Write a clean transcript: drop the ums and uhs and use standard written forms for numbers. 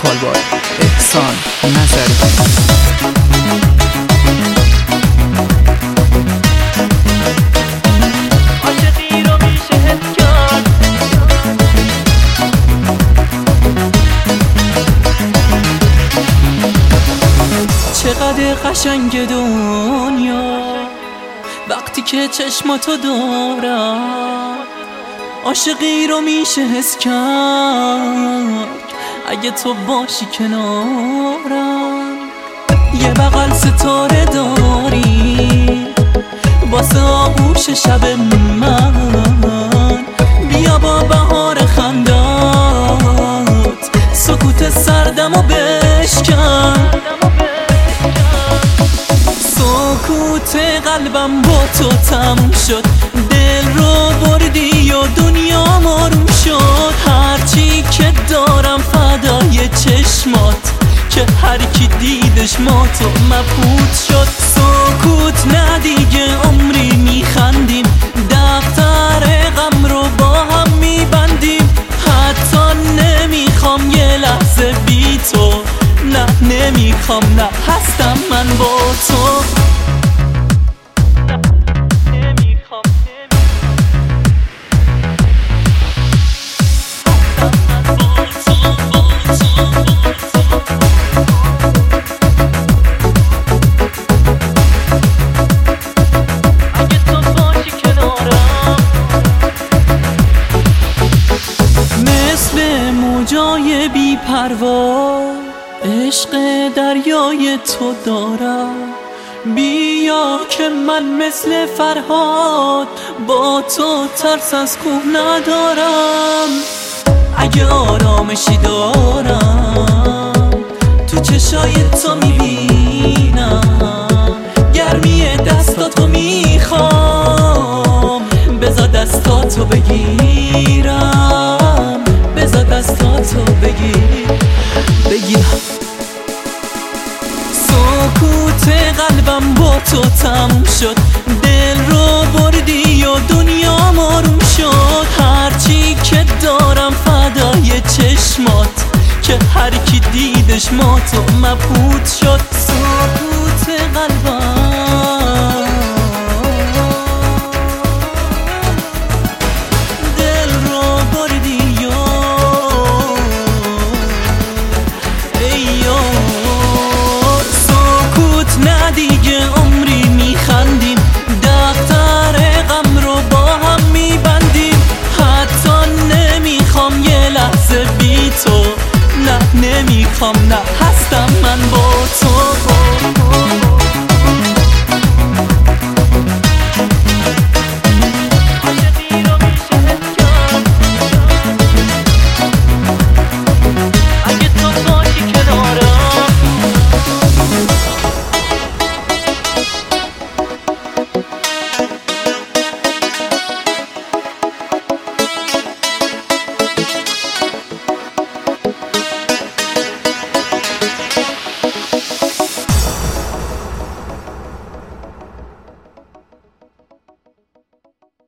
وکال بای احسان نظری. چقدر قشنگ دنیا وقتی که چشماتو دارم، عاشقی رو میشه حس کرد اگه تو باشی کنارم. یه بغل ستاره داری واسه آغوش شب من، بیا با بهار خندات سکوت سردمو بشکن. سکوت قلبم با تو تموم شد، دل رو بردی و دنیا آروم شد. هرچی که دارم فدای چشمات که هر کی دیدش ما تو مبهوت شد. سکوت نه دیگه عمری میخندیم، دفتر غم رو با هم میبندیم. حتی نمیخوام یه لحظه بی تو، نه نمیخوام، نه هستم من با تو. موجای بی پروا عشق دریای تو دارم. بیا که من مثل فرهاد با تو ترس از کوه ندارم. اگه آرامشی دارم تو چشای تو میبینم، گرمی دستاتو میخوام، بذار دستاتو بگیرم، بذار دستاتو بگیرم. سکوت قلبم با تو تموم شد، دل رو بردی و دنیا آروم شد. هرچی که دارم فدای چشمات که هر کی دیدش ما تو مبهوت شد. سکوت قلبم دل رو بردی و سکوت نه دیگه عمری میخندیم، دفتر غم رو با هم میبندیم. حتی نمیخوام یه لحظه بی تو، نه نمیخوام، نه